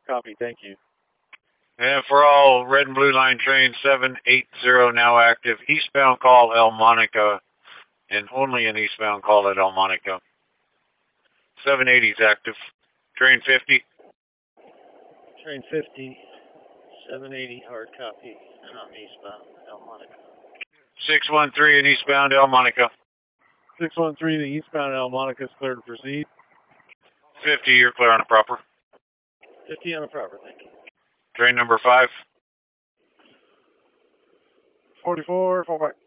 Copy, thank you. And for all red and blue line trains, 780 now active. Eastbound call El Monica, and only an eastbound call at El Monica. 780 is active. Train 50. Train 50, 780, hard copy. Eastbound El Monica. 613 in eastbound El Monica. 613, the eastbound El Monica is clear to proceed. 50, you're clear on the proper. 50 on the proper, thank you. Train number 5. 44, fall back.